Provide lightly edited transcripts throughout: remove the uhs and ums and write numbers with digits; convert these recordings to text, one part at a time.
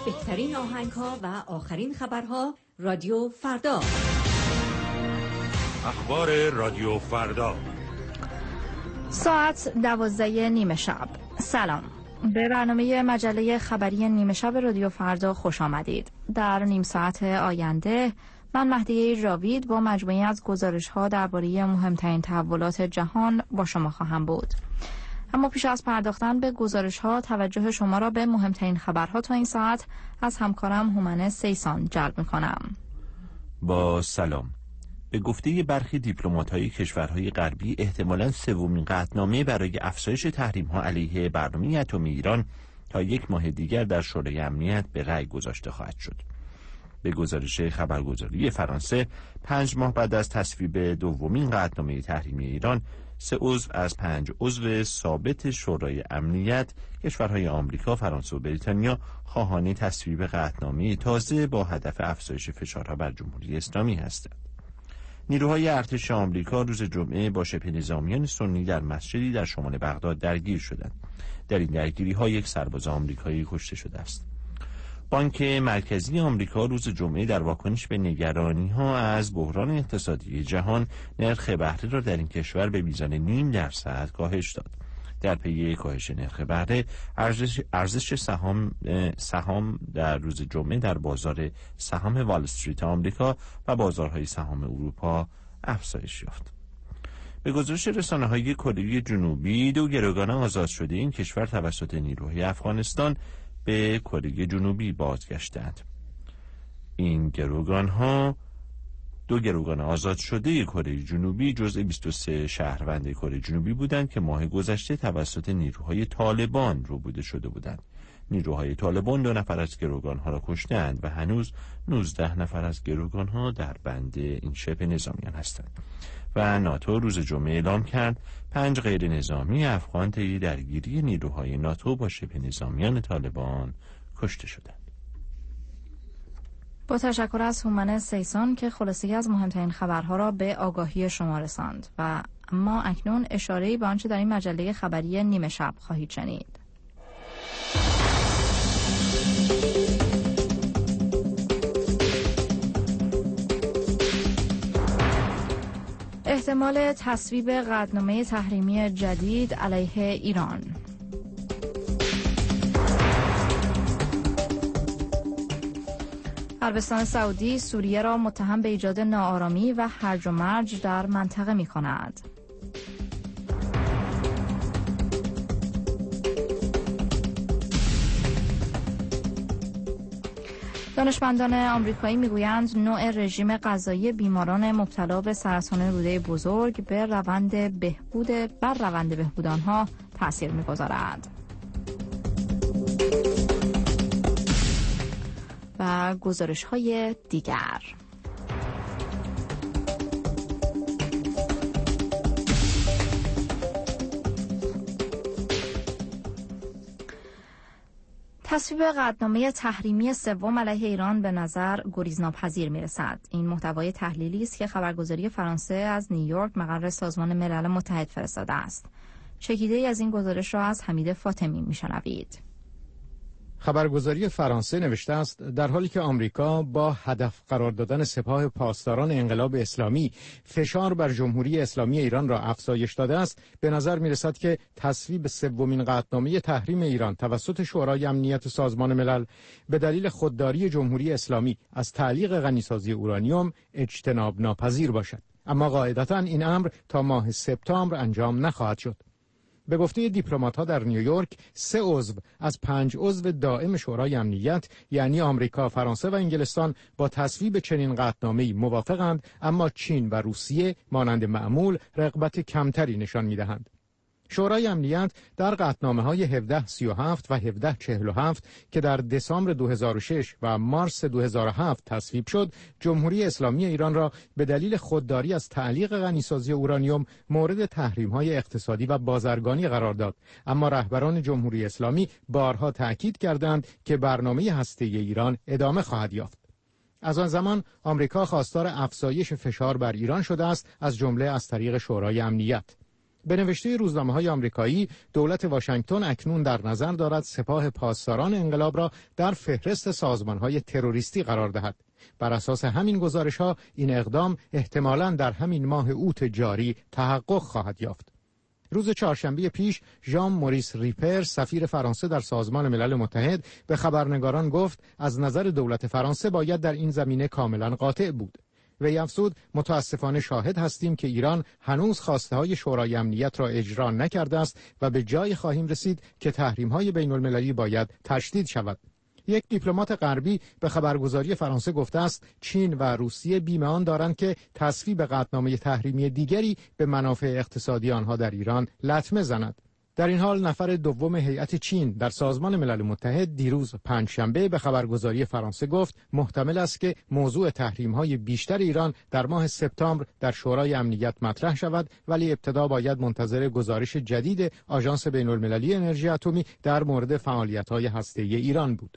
بهترین آهنگ‌ها و آخرین خبرها رادیو فردا. اخبار رادیو فردا ساعت 12 نیمه شب. سلام، به برنامه مجله خبری نیمه شب رادیو فردا خوش آمدید. در نیم ساعت آینده من مهدیه جاوید با مجموعی از گزارش‌ها درباره مهمترین تحولات جهان با شما خواهم بود. اما پیش از پرداختن به گزارش‌ها توجه شما را به مهمترین خبرها تا این ساعت از همکارم هومن سیسان جلب می‌کنم. با سلام. به گفته برخی دیپلمات‌های کشورهای غربی احتمالاً سومین قطعنامه برای افزایش تحریم‌ها علیه برنامه اتمی ایران تا یک ماه دیگر در شورای امنیت به رأی گذاشته خواهد شد. به گزارش خبرگزاری فرانسه 5 ماه بعد از تصویب دومین قطعنامه تحریمی ایران، 3 عضو از 5 عضو ثابت شورای امنیت کشورهای آمریکا، فرانسه و بریتانیا خواهان تصویب قطعنامه تازه با هدف افزایش فشارها بر جمهوری اسلامی هستند. نیروهای ارتش آمریکا روز جمعه با شبه نظامیان سنی در مسجدی در شمال بغداد درگیر شدند. در این درگیری‌ها یک سرباز آمریکایی کشته شده است. بانک مرکزی آمریکا روز جمعه در واکنش به نگرانی‌ها از بحران اقتصادی جهان نرخ بهره را در این کشور به میزان 0.5% کاهش داد. در پی کاهش نرخ بهره، ارزش سهام در روز جمعه در بازار سهام وال استریت آمریکا و بازارهای سهام اروپا افزایش یافت. به گزارش رسانه‌های کره جنوبی، 2 گروگان آزاد شده این کشور توسط نیروهای افغانستان به کره جنوبی بازگشتند. این گروگان‌ها 2 گروگان آزاد شده کره جنوبی جزء 23 شهروند کره جنوبی بودند که ماه گذشته توسط نیروهای طالبان روبوده شده بودند. نیروهای طالبان 2 نفر از گروگان‌ها را کشتند و هنوز 19 نفر از گروگان‌ها در بند این شبه نظامیان هستند. و ناتو روز جمعه اعلام کرد 5 غیر نظامی افغان طی درگیری نیروهای ناتو با شبه نظامیان طالبان کشته شدند. با تشکر از هومن سیسان که خلاصه‌ای از مهمترین خبرها را به آگاهی شما رساند و اما اکنون اشاره‌ای به آنچه در این مجله خبری نیمه شب خواهید شنید. احتمال تصویب قطعنامه تحریمی جدید علیه ایران. عربستان سعودی سوریه را متهم به ایجاد ناآرامی و هرج و مرج در منطقه می‌کند. دانشمندان آمریکایی میگویند نوع رژیم غذایی بیماران مبتلا به سرطان روده بزرگ بر روند بهبود آنها تأثیر می‌گذارد. و گزارش‌های دیگر. تصویب قطعنامه تحریمی سوم علیه ایران به نظر گریزناپذیر می‌رسد. این محتوای تحلیلی است که خبرگزاری فرانسه از نیویورک مقر سازمان ملل متحد فرستاده است. چکیده‌ای از این گزارش را از حمید فاطمی می‌شنوید. خبرگزاری فرانسه نوشته است در حالی که آمریکا با هدف قرار دادن سپاه پاسداران انقلاب اسلامی فشار بر جمهوری اسلامی ایران را افزایش داده است، به نظر می‌رسد که تصویب سومین قطعنامه تحریم ایران توسط شورای امنیت سازمان ملل به دلیل خودداری جمهوری اسلامی از تعلیق غنیسازی اورانیوم اجتناب ناپذیر باشد. اما قاعدتاً این امر تا ماه سپتامبر انجام نخواهد شد. به گفته دیپلمات‌ها در نیویورک، 3 عضو از 5 عضو دائم شورای امنیت یعنی آمریکا، فرانسه و انگلستان با تصویب چنین قطعنامه‌ای موافقند، اما چین و روسیه مانند معمول رغبت کمتری نشان می‌دهند. شورای امنیت در قطعنامه‌های 1737 و 1747 که در دسامبر 2006 و مارس 2007 تصویب شد، جمهوری اسلامی ایران را به دلیل خودداری از تعلیق غنیسازی اورانیوم مورد تحریم‌های اقتصادی و بازرگانی قرار داد. اما رهبران جمهوری اسلامی بارها تأکید کردند که برنامه هسته‌ای ایران ادامه خواهد یافت. از آن زمان آمریکا خواستار افزایش فشار بر ایران شده است، از جمله از طریق شورای امنیت. به نوشته روزنامه‌های آمریکایی، دولت واشنگتن اکنون در نظر دارد سپاه پاسداران انقلاب را در فهرست سازمان‌های تروریستی قرار دهد. بر اساس همین گزارش‌ها این اقدام احتمالاً در همین ماه اوت جاری تحقق خواهد یافت. روز چهارشنبه پیش ژان موریس ریپر سفیر فرانسه در سازمان ملل متحد به خبرنگاران گفت از نظر دولت فرانسه باید در این زمینه کاملا قاطع بود. وی افزود متاسفانه شاهد هستیم که ایران هنوز خواسته‌های شورای امنیت را اجرا نکرده است و به جای خواهیم رسید که تحریم‌های بین‌المللی باید تشدید شود. یک دیپلمات غربی به خبرگزاری فرانسه گفته است چین و روسیه بیم آن دارند که تصویب قطعنامه تحریمی دیگری به منافع اقتصادی آنها در ایران لطمه زند. در این حال نفر دوم هیئت چین در سازمان ملل متحد دیروز پنجشنبه به خبرگزاری فرانسه گفت محتمل است که موضوع تحریم‌های بیشتر ایران در ماه سپتامبر در شورای امنیت مطرح شود، ولی ابتدا باید منتظر گزارش جدید آژانس بین‌المللی انرژی اتمی در مورد فعالیت‌های هسته‌ای ایران بود.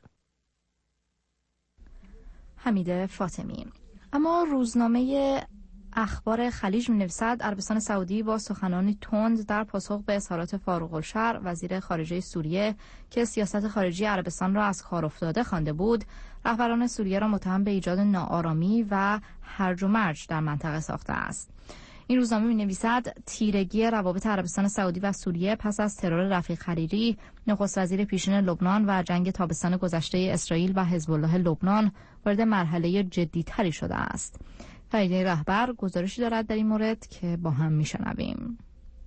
حمید فاطمی. اما روزنامه اخبار خلیج می‌نویسد عربستان سعودی با سخنانی تند در پاسخ به اظهارات فاروق الشر وزیر خارجه سوریه که سیاست خارجی عربستان را از کار افتاده خوانده بود، رهبران سوریه را متهم به ایجاد ناآرامی و هرج و مرج در منطقه ساخته است. این روزنامه می‌نویسد تیرگی روابط عربستان سعودی و سوریه پس از ترور رفیق حریری، نخست وزیر پیشین لبنان و جنگ تابستان گذشته اسرائیل و حزب الله لبنان وارد مرحله جدی‌تری شده است. فریده رهبر گزارشی دارد در این مورد که با هم میشنویم.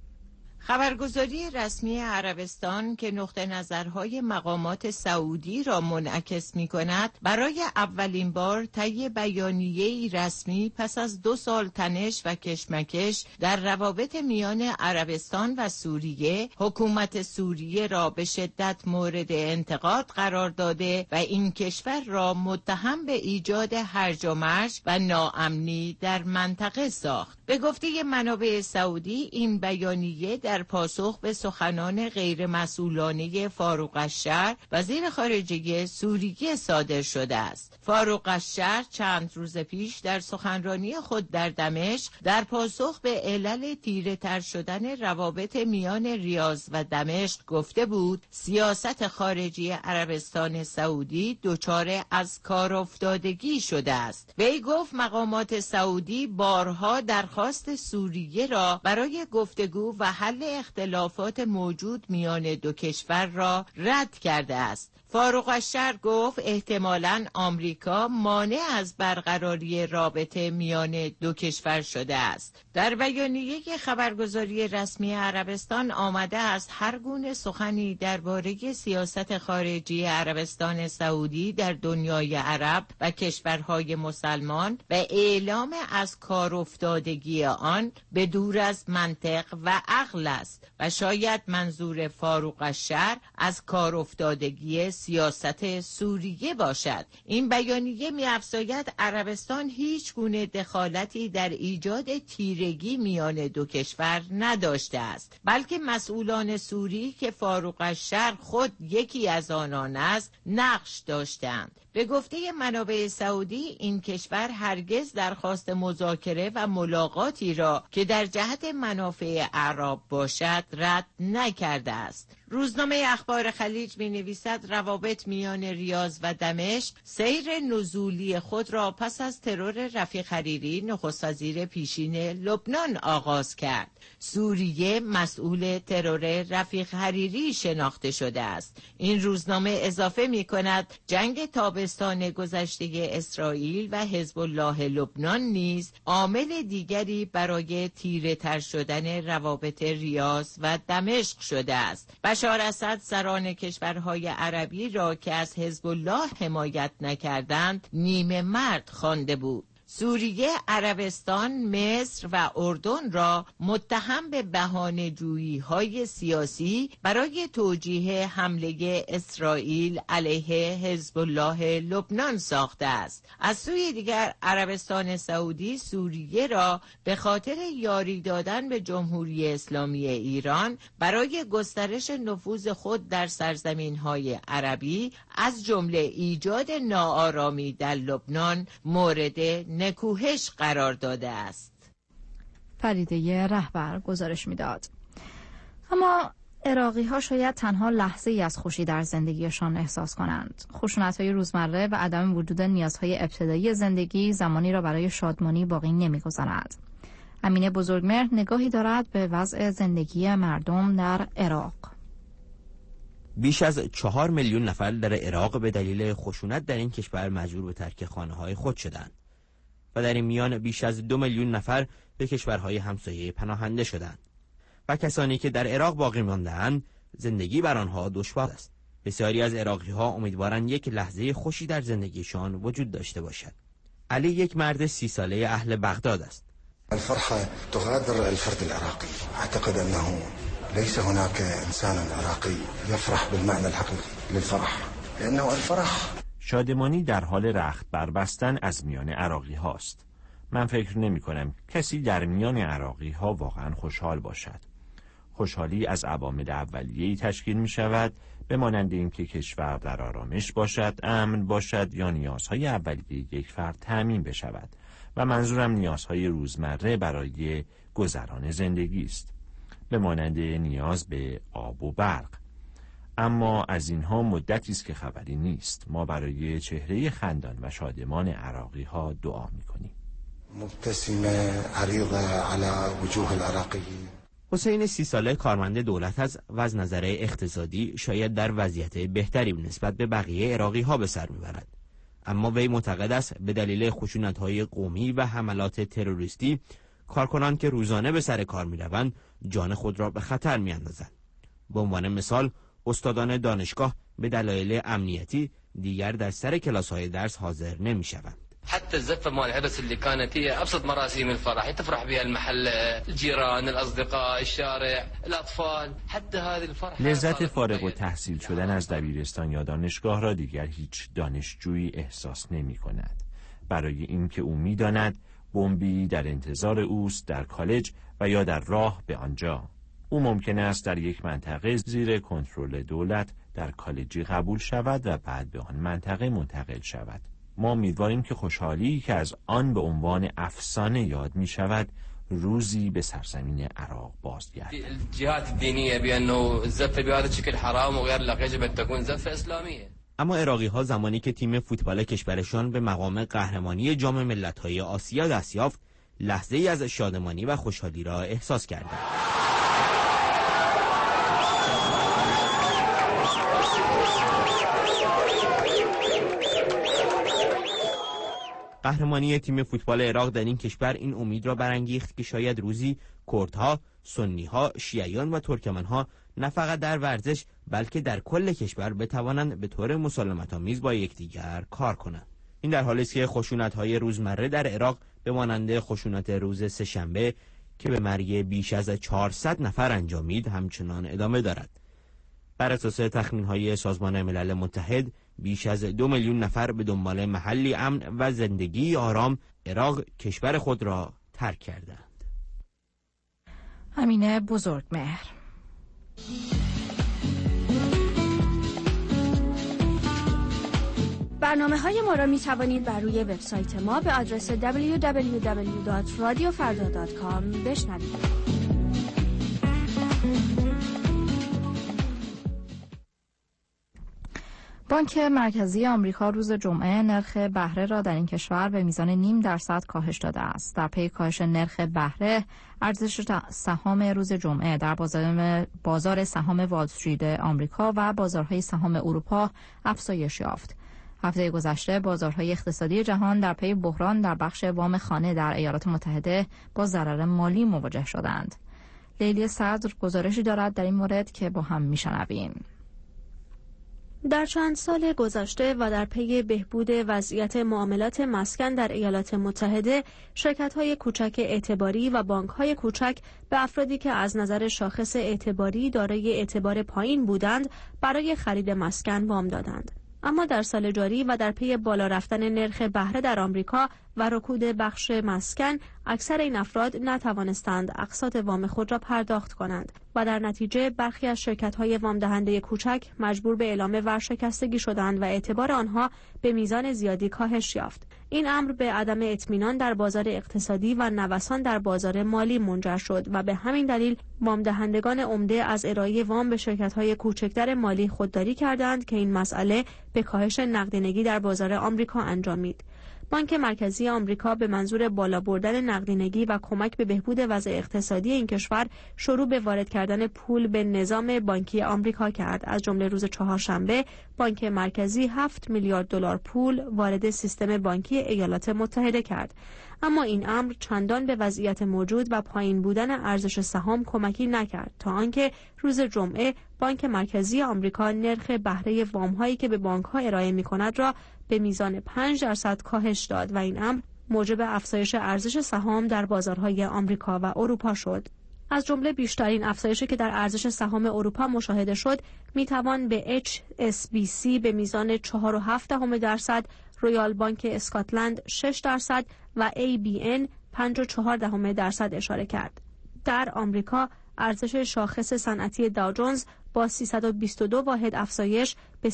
خبرگزاری رسمی عربستان که نقطه نظرهای مقامات سعودی را منعکس می کند برای اولین بار طی بیانیه‌ای رسمی پس از 2 سال تنش و کشمکش در روابط میان عربستان و سوریه حکومت سوریه را به شدت مورد انتقاد قرار داده و این کشور را متهم به ایجاد هرج و مرج و ناامنی در منطقه ساخت. به گفته منابع سعودی این بیانیه در پاسخ به سخنان غیرمسئولانه فاروق الشر وزیر خارجه سوریه صادر شده است. فاروق الشر چند روز پیش در سخنرانی خود در دمشق در پاسخ به علل تیره تر شدن روابط میان ریاض و دمشق گفته بود سیاست خارجی عربستان سعودی دچار از کار افتادگی شده است. وی گفت مقامات سعودی بارها درخواست سوریه را برای گفتگو و حل اختلافات موجود میان دو کشور را رد کرده است. فاروق الشر گفت احتمالاً آمریکا مانع از برقراری رابطه میان دو کشور شده است. در بیانیه خبرگزاری رسمی عربستان آمده است هر گونه سخنی درباره سیاست خارجی عربستان سعودی در دنیای عرب و کشورهای مسلمان و اعلام از کار افتادگی آن به دور از منطق و عقل است و شاید منظور فاروق الشر از کار افتادگی سیاست سوریه باشد. این بیانیه می‌افزاید عربستان هیچ گونه دخالتی در ایجاد تیرگی میان دو کشور نداشته است، بلکه مسئولان سوری که فاروق الشر خود یکی از آنان است نقش داشتند. به گفته منابع سعودی این کشور هرگز درخواست مذاکره و ملاقاتی را که در جهت منافع اعراب باشد رد نکرده است. روزنامه اخبار خلیج می‌نویسد روابط میان ریاض و دمشق سیر نزولی خود را پس از ترور رفیق حریری نخست وزیر پیشین لبنان آغاز کرد. سوریه مسئول ترور رفیق حریری شناخته شده است. این روزنامه اضافه می‌کند جنگ تابستان گذشته اسرائیل و حزب الله لبنان نیز عامل دیگری برای تیره تر شدن روابط ریاض و دمشق شده است. بشار اسد سران کشورهای عربی را که از حزب الله حمایت نکردند نیمه مرد خوانده بود. سوریه، عربستان، مصر و اردن را متهم به بهانه‌جویی‌های سیاسی برای توجیه حمله اسرائیل علیه حزب الله لبنان ساخته است. از سوی دیگر عربستان سعودی سوریه را به خاطر یاری دادن به جمهوری اسلامی ایران برای گسترش نفوذ خود در سرزمین‌های عربی از جمله ایجاد ناآرامی در لبنان مورد نکوهش قرار داده است. فریده رهبر گزارش میداد. اما عراقی ها شاید تنها لحظه ای از خوشی در زندگیشان احساس کنند. خشونت های روزمره و عدم وجود نیازهای ابتدایی زندگی زمانی را برای شادمانی باقی نمی‌گذارد. امینه بزرگمهر نگاهی دارد به وضع زندگی مردم در عراق. بیش از 4 میلیون نفر در عراق به دلیل خشونت در این کشور مجبور به ترک خانه‌های خود شدند و در این میان بیش از 2 میلیون نفر به کشورهای همسایه پناهنده شدند و کسانی که در عراق باقی مانده‌اند زندگی بر آنها دشوار است. بسیاری از عراقی‌ها امیدوارند یک لحظه خوشی در زندگیشان وجود داشته باشد. علی یک مرد 30 ساله اهل بغداد است. الفرحة تغادر الفرد العراقي. أعتقد أنه ليس هناك إنسان عراقي يفرح بالمعنى الحقيقي للفرح لأنه الفرح. شادمانی در حال رخت بربستن از میان عراقی هاست. من فکر نمی کنم کسی در میان عراقی ها واقعا خوشحال باشد. خوشحالی از عوامل اولیه‌ای تشکیل می شود، به مانند اینکه کشور در آرامش باشد، امن باشد یا نیازهای اولیه یک فرد تامین بشود و منظورم نیازهای روزمره برای گذران زندگی است، به مانند نیاز به آب و برق. اما از اینها مدتی است که خبری نیست. ما برای چهره خندان و شادمان عراقی ها دعا می کنیم. مبتسمه عریضه علی وجوه العراقیین. حسین 30 ساله کارمند دولت است و از نظر اقتصادی شاید در وضعیت بهتری نسبت به بقیه عراقی ها به سر میبرد، اما وی معتقد است به دلیل خشونت‌های قومی و حملات تروریستی کارکنان که روزانه به سر کار میروند جان خود را به خطر میاندازند. به عنوان مثال استادان دانشگاه به دلایل امنیتی دیگر در سر کلاس‌های درس حاضر نمی‌شوند. حتى الزفة مال العرس اللي كانت هي أبسط مراسم الفرح تفرح بها المحل، الجيران، الأصدقاء، الشارع، الأطفال، حتى هذه الفرحة. لذت فارغ التحصیل شدن از دبیرستان یا دانشگاه را دیگر هیچ دانشجویی احساس نمی‌کند، برای اینکه او می‌داند بمبی در انتظار اوست در کالج و یا در راه به آنجا. او ممکن است در یک منطقه زیر کنترل دولت در کالجی قبول شود و بعد به آن منطقه منتقل شود. ما امیدواریم که خوشحالی که از آن به عنوان افسانه یاد می شود روزی به سرزمین عراق بازگردد. الجهات الدينية بأنه الزفة بهذا الشكل حرام وغير لك يجب أن تكون زفة إسلامية. اما عراقی ها زمانی که تیم فوتبال کشورشان به مقام قهرمانی جام ملت‌های آسیا دست یافت، لحظه‌ای از شادمانی و خوشحالی را احساس کردند. قهرمانی تیم فوتبال عراق در این کشور این امید را برانگیخت که شاید روزی کردها، سنی‌ها، شیعیان و ترکمن‌ها نه فقط در ورزش بلکه در کل کشور بتوانند به طور مسالمت‌آمیز با یکدیگر کار کنند. این در حالی است که خشونت‌های روزمره در عراق به مانند خشونت روز سه‌شنبه که به مرگ بیش از 400 نفر انجامید همچنان ادامه دارد. بر اساس تخمین‌های سازمان ملل متحد بیش از 2 میلیون نفر به دنبال محلی امن و زندگی آرام عراق کشور خود را ترک کردند. امینه بزرگمهر. برنامه‌های ما را می‌توانید بر روی وبسایت ما به آدرس www.radiofarda.com بشنوید. بانک مرکزی آمریکا روز جمعه نرخ بهره را در این کشور به میزان 0.5% کاهش داده است. در پی کاهش نرخ بهره، ارزش سهام روز جمعه در بازار سهام وال استریت آمریکا و بازارهای سهام اروپا افزایش یافت. هفته گذشته بازارهای اقتصادی جهان در پی بحران در بخش وام خانه در ایالات متحده با ضرر مالی مواجه شدند. لیلی صدر گزارشی دارد در این مورد که با هم میشنویم. در چند سال گذشته و در پی بهبود وضعیت معاملات مسکن در ایالات متحده، شرکت‌های کوچک اعتباری و بانک‌های کوچک به افرادی که از نظر شاخص اعتباری دارای اعتبار پایین بودند برای خرید مسکن وام دادند. اما در سال جاری و در پی بالا رفتن نرخ بهره در آمریکا و رکود بخش مسکن، اکثر این افراد نتوانستند اقساط وام خود را پرداخت کنند و در نتیجه برخی از شرکت‌های وام دهنده کوچک مجبور به اعلام ورشکستگی شدند و اعتبار آنها به میزان زیادی کاهش یافت. این امر به عدم اطمینان در بازار اقتصادی و نوسان در بازار مالی منجر شد و به همین دلیل وام دهندگان عمده از ارائه وام به شرکت‌های کوچکتر مالی خودداری کردند که این مسئله به کاهش نقدینگی در بازار آمریکا انجامید. بانک مرکزی آمریکا به منظور بالا بردن نقدینگی و کمک به بهبود وضع اقتصادی این کشور شروع به وارد کردن پول به نظام بانکی آمریکا کرد. از جمله روز چهارشنبه بانک مرکزی 7 میلیارد دلار پول وارد سیستم بانکی ایالات متحده کرد. اما این امر چندان به وضعیت موجود و پایین بودن ارزش سهام کمکی نکرد تا آنکه روز جمعه بانک مرکزی آمریکا نرخ بهره وام‌هایی که به بانک‌ها ارائه می‌کند را به میزان 5% کاهش داد و این امر موجب افزایش ارزش سهام در بازارهای آمریکا و اروپا شد. از جمله بیشترین افزایشی که در ارزش سهام اروپا مشاهده شد میتوان به HSBC به میزان 4.7%، رویال بانک اسکاتلند 6% و ABN 5.4% اشاره کرد. در آمریکا ارزش شاخص صنعتی داو جونز با 322 واحد افزایش به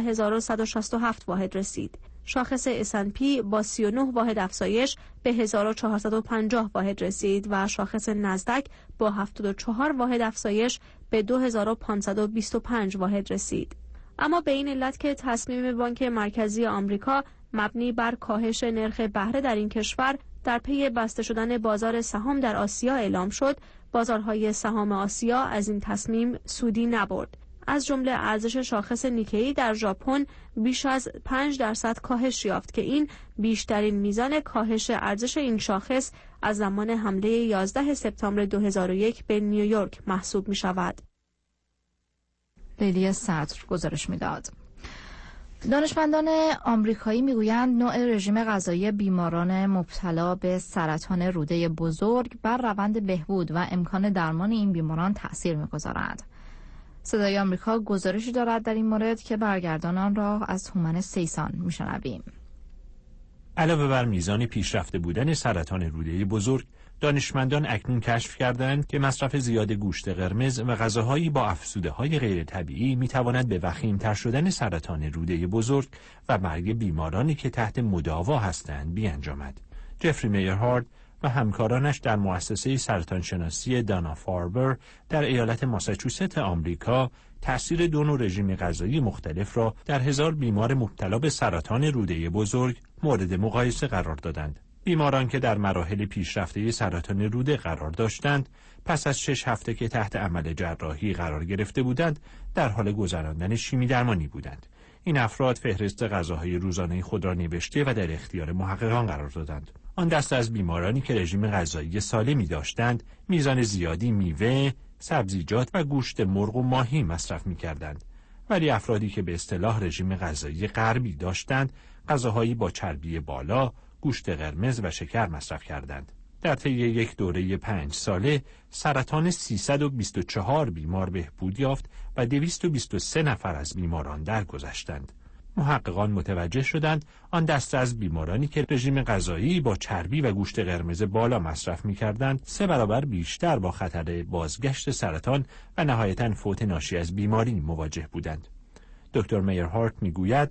13167 واحد رسید. شاخص S&P با 39 واحد افزایش به 1450 واحد رسید و شاخص نزدک با 74 واحد افزایش به 2525 واحد رسید. اما به این علت که تصمیم بانک مرکزی آمریکا مبنی بر کاهش نرخ بهره در این کشور در پی بسته شدن بازار سهام در آسیا اعلام شد، بازارهای سهام آسیا از این تصمیم سودی نبرد. از جمله ارزش شاخص نیکی در ژاپن بیش از 5% کاهش یافت که این بیشترین میزان کاهش ارزش این شاخص از زمان حمله 11 سپتامبر 2001 به نیویورک محسوب می شود. لیلی صدر گزارش می‌داد. دانشمندان آمریکایی میگویند نوع رژیم غذایی بیماران مبتلا به سرطان روده بزرگ بر روند بهبود و امکان درمان این بیماران تأثیر می‌گذارد. صدای آمریکا گزارشی دارد در این مورد که برگردان آن را از هومن سیسان میشنویم. علاوه بر میزان پیشرفته بودن سرطان روده بزرگ، دانشمندان اکنون کشف کردند که مصرف زیاد گوشت قرمز و غذاهایی با افزوده‌های غیر طبیعی میتواند به وخیم‌تر شدن سرطان روده بزرگ و مرگ بیمارانی که تحت مداوا هستند بیانجامد. جفری میرهارد و همکارانش در مؤسسه سرطانشناسی دانا فاربر در ایالت ماساچوست آمریکا تأثیر دو نوع رژیم غذایی مختلف را در 1000 بیمار مبتلا به سرطان روده بزرگ مورد مقایسه قرار دادند. بیماران که در مراحل پیشرفته سرطان روده قرار داشتند، پس از 6 هفته که تحت عمل جراحی قرار گرفته بودند، در حال گذراندن شیمی درمانی بودند. این افراد فهرست غذاهای روزانه خود را نوشته و در اختیار محققان قرار دادند. آن دسته از بیمارانی که رژیم غذایی سالمی داشتند، میزان زیادی میوه، سبزیجات و گوشت مرغ و ماهی مصرف می‌کردند. ولی افرادی که به اصطلاح رژیم غذایی غربی داشتند، غذاهایی با چربی بالا، گوشت قرمز و شکر مصرف کردند. در طی یک دوره 5 ساله سرطان 324 بیمار بهبود یافت و 223 نفر از بیماران درگذشتند. محققان متوجه شدند آن دسته از بیمارانی که رژیم غذایی با چربی و گوشت قرمز بالا مصرف می‌کردند 3 برابر بیشتر با خطر بازگشت سرطان و نهایتاً فوت ناشی از بیماری مواجه بودند. دکتر میرهارت میگوید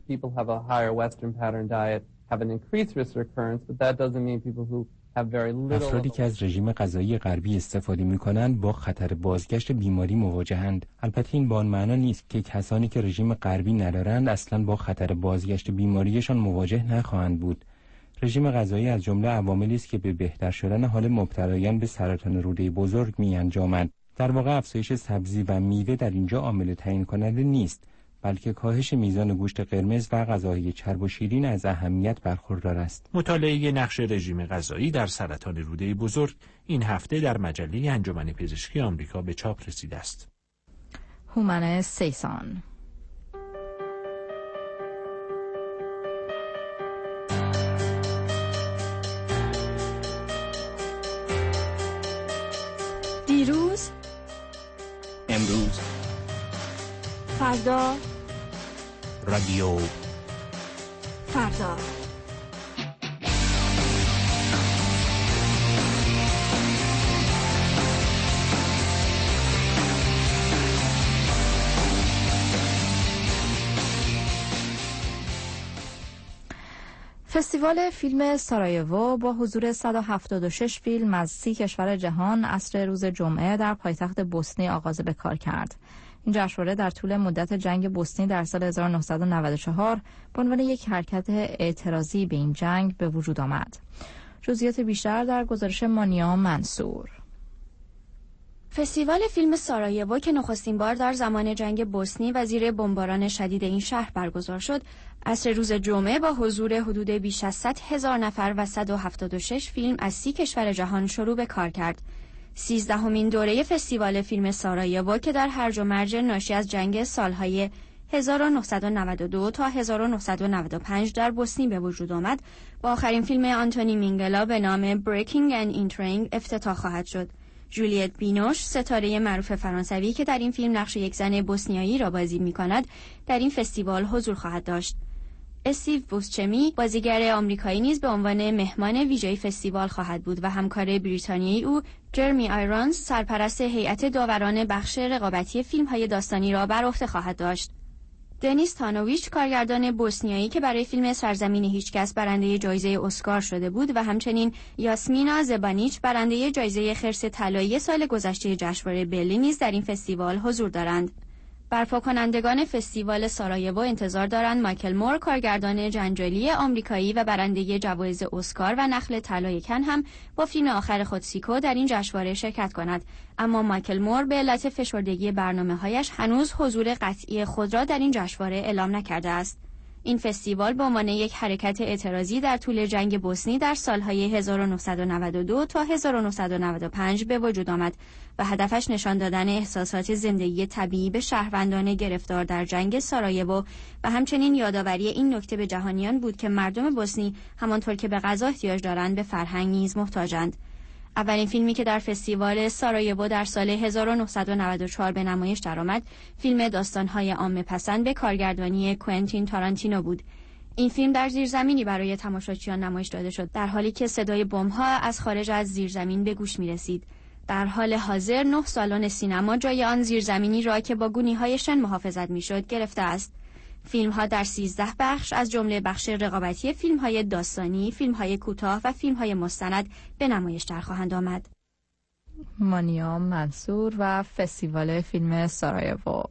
افرادی که از رژیم غذایی غربی استفاده می‌کنند با خطر بازگشت بیماری مواجهند. البته این به آن معنا نیست که کسانی که رژیم غربی ندارند اصلاً با خطر بازگشت بیماریشان مواجه نخواهند بود. رژیم غذایی از جمله عواملی است که به بهتر شدن حال مبتلایان به سرطان روده بزرگ می‌انجامد. در واقع افزایش سبزی و میوه در اینجا عامل تعیین کننده نیست، بلکه کاهش میزان گوشت قرمز و غذاهای چرب و شیرین از اهمیت برخوردار است. مطالعه نقش رژیم غذایی در سرطان روده بزرگ این هفته در مجله انجمن پزشکی آمریکا به چاپ رسیده است. هومن سیسان. دیروز، امروز، فردا، رادیو فردا. فستیوال فیلم سارایوو با حضور 176 فیلم از 30 کشور جهان عصر روز جمعه در پایتخت بوسنی آغاز به کار کرد. این جشنواره در طول مدت جنگ بوسنی در سال 1994 به عنوان یک حرکت اعتراضی به این جنگ به وجود آمد. جزئیات بیشتر در گزارش مانیا منصور. فستیوال فیلم سارایوو که نخستین بار در زمان جنگ بوسنی و زیر بمباران شدید این شهر برگزار شد، عصر روز جمعه با حضور حدود بیش از 100,000 نفر و 176 فیلم از 30 کشور جهان شروع به کار کرد. 13مین دوره فستیوال فیلم سارایوو که در هرج و مرج ناشی از جنگ سالهای 1992 تا 1995 در بوسنی به وجود آمد، با آخرین فیلم آنتونی مینگلا به نام بریکینگ اند اینترینگ افتتاح خواهد شد. جولیت بینوش، ستاره معروف فرانسوی که در این فیلم نقش یک زن بوسنیایی را بازی می‌کند، در این فستیوال حضور خواهد داشت. استیو بوسچمی، بازیگر آمریکایی نیز به عنوان مهمان ویژه فستیوال خواهد بود و همکار بریتانیایی او جرمی آیرونز سرپرست هیئت داوران بخش رقابتی فیلم‌های داستانی را بر عهده خواهد داشت. دنیس تانوویچ، کارگردان بوسنیایی که برای فیلم سرزمین هیچکس برنده جایزه اسکار شده بود و همچنین یاسمینا زبانیچ برنده جایزه خرس طلایی سال گذشته جشنواره برلین نیز در این فستیوال حضور دارند. برپا کنندگان فستیوال سارایوو انتظار دارند مایکل مور، کارگردان جنجالی آمریکایی و برنده جوایز اسکار و نخل طلای کن هم با فیلم آخر خود سیکو در این جشنواره شرکت کند، اما مایکل مور به علت فشردگی برنامه‌هایش هنوز حضور قطعی خود را در این جشنواره اعلام نکرده است. این فستیوال به عنوان یک حرکت اعتراضی در طول جنگ بوسنی در سالهای 1992 تا 1995 به وجود آمد و هدفش نشان دادن احساسات زندگی طبیعی به شهروندان گرفتار در جنگ سارایوو و همچنین یادآوری این نکته به جهانیان بود که مردم بوسنی همانطور که به غذا احتیاج دارند به فرهنگ نیز محتاجند. اولین فیلمی که در فستیوال سارایوو در سال 1994 به نمایش درآمد، فیلم داستان‌های عامه‌پسند به کارگردانی کوئنتین تارانتینو بود. این فیلم در زیرزمینی برای تماشاچیان نمایش داده شد، در حالی که صدای بمب‌ها از خارج از زیرزمین به گوش می‌رسید. در حال حاضر 9 سالن سینما جای آن زیرزمینی را که با گونی‌های شن محافظت می‌شد گرفته است. فیلم‌ها در 13 بخش از جمله بخش رقابتی فیلم‌های داستانی، فیلم‌های کوتاه و فیلم‌های مستند به نمایش در خواهند آمد. مانیا منصور و فستیوال فیلم سارایوو.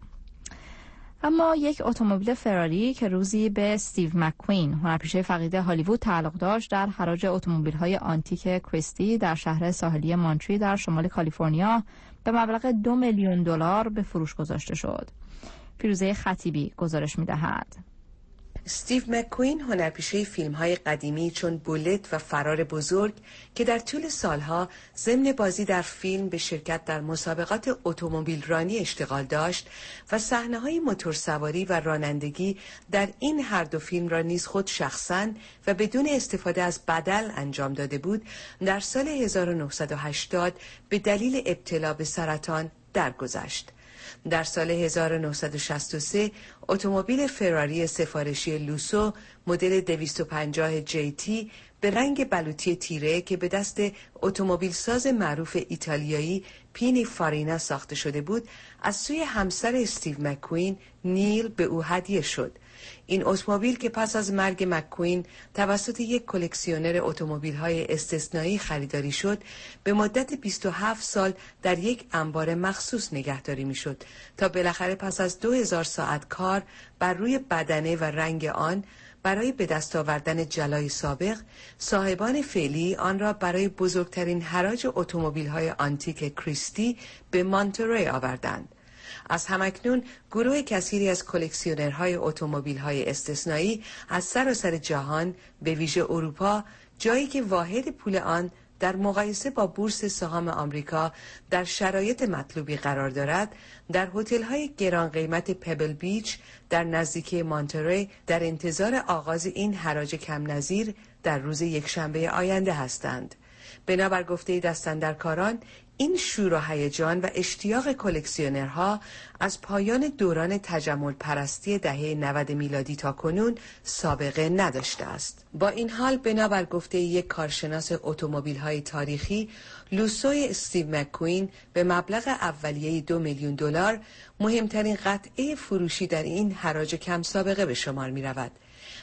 اما یک اتومبیل فراری که روزی به استیو مک‌کوین، هنرپیشه فقید هالیوود تعلق داشت، در حراج اتومبیل‌های آنتیک کریستی در شهر ساحلی مانتری در شمال کالیفرنیا به مبلغ $2 میلیون به فروش گذاشته شد. پیروزه خطیبی گزارش می‌دهد. استیو مک‌کوین، هنرپیشه فیلم‌های قدیمی چون بولت و فرار بزرگ که در طول سالها ضمن بازی در فیلم به شرکت در مسابقات اتومبیل رانی اشتغال داشت و صحنه‌های موتورسواری و رانندگی در این هر دو فیلم را نیز خود شخصاً و بدون استفاده از بدل انجام داده بود، در سال 1980 به دلیل ابتلا به سرطان درگذشت. در سال 1963 اتومبیل فراری سفارشی لوسو مدل 250 JT به رنگ بلوطی تیره که به دست اتومبیل ساز معروف ایتالیایی پینی فارینا ساخته شده بود، از سوی همسر استیو مک‌کوین نیل به او هدیه شد. این اتومبیل که پس از مرگ مک‌کوین توسط یک کلکسیونر اتومبیل‌های استثنایی خریداری شد، به مدت 27 سال در یک انبار مخصوص نگهداری می‌شد تا بالاخره پس از 2000 ساعت کار بر روی بدنه و رنگ آن برای به دست آوردن جلای سابق، صاحبان فعلی آن را برای بزرگترین حراج اتومبیل‌های آنتیک کریستی به مانتری آوردند. از همکنون گروه کثیری از کلکسیونرهای اتومبیل‌های استثنایی از سراسر جهان، به ویژه اروپا، جایی که واحد پول آن در مقایسه با بورس سهام آمریکا در شرایط مطلوبی قرار دارد، در هتل‌های گران قیمت پبل بیچ در نزدیکی مانتری در انتظار آغاز این حراج کم نظیر در روز یکشنبه آینده هستند. بنابر گفته دستاندرکاران، این شور و هیجان و اشتیاق کلکسیونرها از پایان دوران تجمل پرستی دهه 90 میلادی تا کنون سابقه نداشته است. با این حال بنابر گفته یک کارشناس اتومبیل‌های تاریخی، لوسوی استیو مک‌کوین به مبلغ اولیه $2 میلیون مهمترین قطعه فروشی در این حراج کم سابقه به شمار می رود.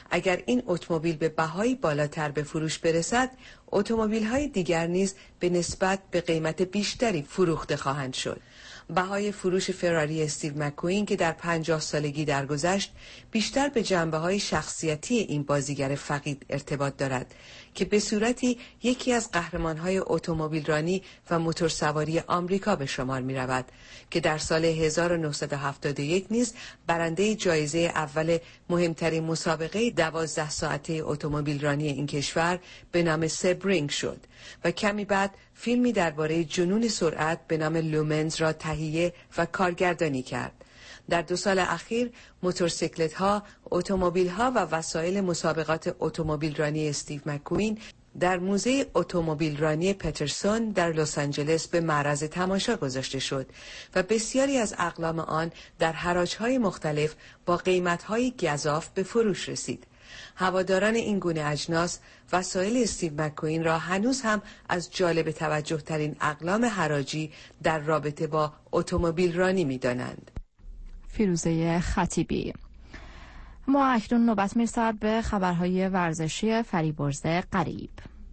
اگر این اتومبیل به بهایی بالاتر به فروش برسد، اتومبیل‌های دیگر نیز به نسبت به قیمت بیشتری فروخته خواهند شد. بهای فروش فراری استیو مک‌کوین که در 50 سالگی درگذشت بیشتر به جنبه‌های شخصیتی این بازیگر فقید ارتباط دارد که به صورتی یکی از قهرمان‌های اتومبیلرانی و موتورسواری آمریکا به شمار می‌رود که در سال 1971 نیز برنده جایزه اول مهمترین مسابقه 12 ساعته اتومبیلرانی این کشور به نام سبرینگ شد و کمی بعد فیلمی درباره جنون سرعت به نام لومنز را تهیه و کارگردانی کرد. در 2 سال اخیر موتورسیکلت‌ها، اتومبیل‌ها و وسایل مسابقات اتومبیلرانی استیو مک‌کوین در موزه اتومبیلرانی پترسون در لس آنجلس به معرض تماشا گذاشته شد و بسیاری از اقلام آن در حراج‌های مختلف با قیمت‌های گزاف به فروش رسید. هواداران این گونه اجناس وسایل استیو مک‌کوین را هنوز هم از جالب توجه ترین اقلام حراجی در رابطه با اتومبیلرانی می‌دانند. فیروزه خطیبی. ما اکنون نوبت می‌رسد به خبرهای ورزشی فریبرز غریب.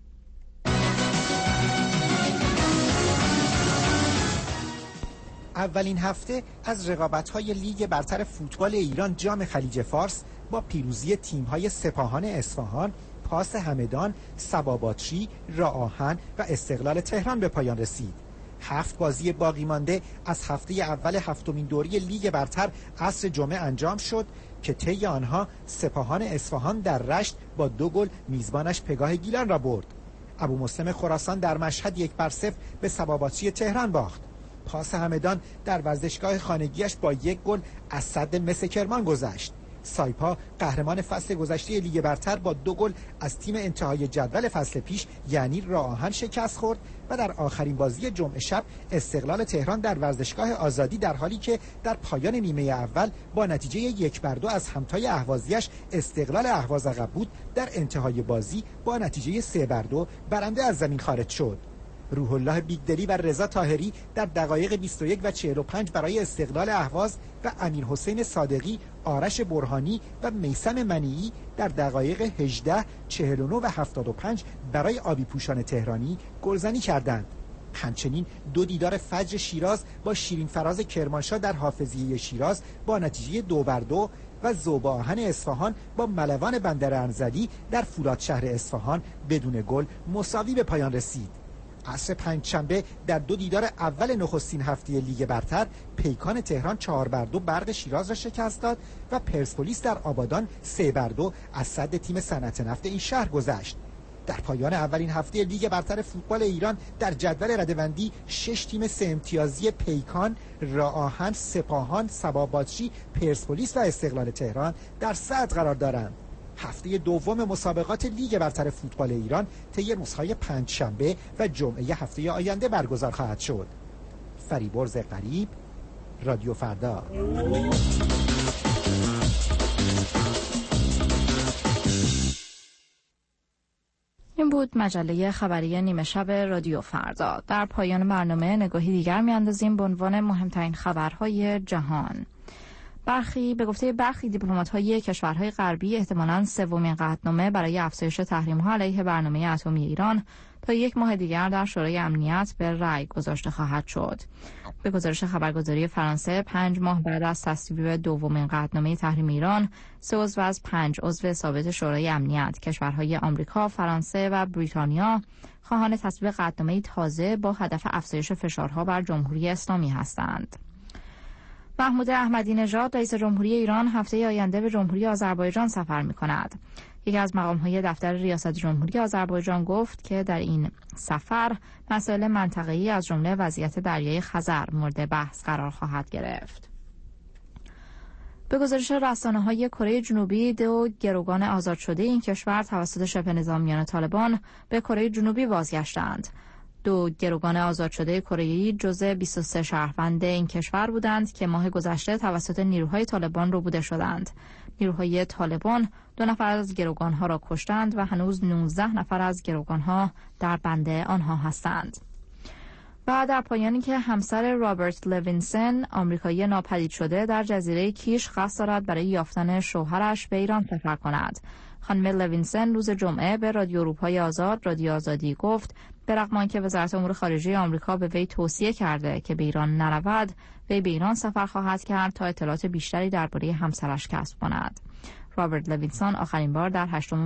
اولین هفته از رقابت‌های لیگ برتر فوتبال ایران جام خلیج فارس با پیروزی تیم‌های سپاهان اصفهان، پاس همدان، صباباتچی، راه-آهن و استقلال تهران به پایان رسید. 7 بازی باقی مانده از هفته اول 7مین دوره لیگ برتر عصر جمعه انجام شد که طی آنها سپاهان اصفهان در رشت با 2 گل میزبانش پگاه گیلان را برد. ابو مسلم خراسان در مشهد 1-0 به صباباتچی تهران باخت. پاس همدان در ورزشگاه خانگیش با 1 گل از سد مس کرمان گذشت. سایپا قهرمان فصل گذشته لیگ برتر با 2 گل از تیم انتهای جدول فصل پیش یعنی راه-آهن شکست خورد و در آخرین بازی جمعه شب استقلال تهران در ورزشگاه آزادی در حالی که در پایان نیمه اول با نتیجه 1-2 از همتای اهوازیش استقلال اهواز عقب بود، در انتهای بازی با نتیجه 3-2 برنده از زمین خارج شد. روح الله بیگدلی و رضا طاهری در دقایق 21 و 45 برای استقلال اهواز و امیر حسین صادقی، آرش برهانی و میثم منیعی در دقایق 18، 49 و 75 برای آبی پوشان تهرانی گلزنی کردند. همچنین 2 دیدار فجر شیراز با شیرین فراز کرمانشاه در حافظیه شیراز با نتیجه 2-2 و ذوب آهن اصفهان با ملوان بندر انزلی در فولادشهر اصفهان بدون گل مساوی به پایان رسید. عصر پنجشنبه در 2 دیدار اول نخستین هفته لیگ برتر پیکان تهران 4-2 برق شیراز را شکست داد و پرسپولیس در آبادان 3-2 از سد تیم صنعت نفت این شهر گذشت. در پایان اولین هفته لیگ برتر فوتبال ایران در جدول رده‌بندی 6 تیم 3 امتیازی پیکان، راه-آهن، سپاهان، صباباتچی، پرسپولیس و استقلال تهران در صدر قرار دارند. هفته دوم مسابقات لیگ برتر فوتبال ایران طی روزهای پنجشنبه و جمعه هفته آینده برگزار خواهد شد. فریبرز غریب، رادیو فردا. این بود مجله خبری نیمه شب رادیو فردا. در پایان برنامه نگاهی دیگر می‌اندازیم به عنوان مهمترین خبرهای جهان. به گفته برخی دیپلمات‌های کشورهای غربی احتمالاً 3مین قطعنامه برای افزایش تحریم‌ها علیه برنامه اتمی ایران تا 1 ماه دیگر در شورای امنیت به رأی گذاشته خواهد شد. به گزارش خبرگزاری فرانسه 5 ماه بعد از تصویب 2مین قطعنامه تحریم ایران، 3 عضو از 5 عضو ثابت شورای امنیت کشورهای آمریکا، فرانسه و بریتانیا خواهان تصویب قطعنامه تازه با هدف افزایش فشارها بر جمهوری اسلامی هستند. محمود احمدی نژاد رئیس جمهوری ایران هفته آینده به جمهوری آذربایجان سفر می‌کند. یکی از مقام‌های دفتر ریاست جمهوری آذربایجان گفت که در این سفر مسائل منطقه‌ای از جمله وضعیت دریای خزر مورد بحث قرار خواهد گرفت. به گزارش رسانه‌های کره جنوبی 2 گروگان آزاد شده این کشور توسط شبه نظامیان طالبان به کره جنوبی بازگشتند. 2 گروگان آزاد شده کره‌ای جزء 23 شهروند این کشور بودند که ماه گذشته توسط نیروهای طالبان ربوده شدند. نیروهای طالبان 2 نفر از گروگانها را کشتند و هنوز 19 نفر از گروگانها در بند آنها هستند. و در پایانی که همسر رابرت لوینسون آمریکایی ناپدید شده در جزیره کیش قصد دارد برای یافتن شوهرش به ایران سفر کند. خانم لوینسن روز جمعه به رادیو اروپای آزاد رادیو آزادی گفت به رغم آنکه وزارت امور خارجه آمریکا به وی توصیه کرده که به ایران نرود، وی به ایران سفر خواهد کرد تا اطلاعات بیشتری درباره همسرش کسب کند. رابرت لوینسون آخرین بار در 8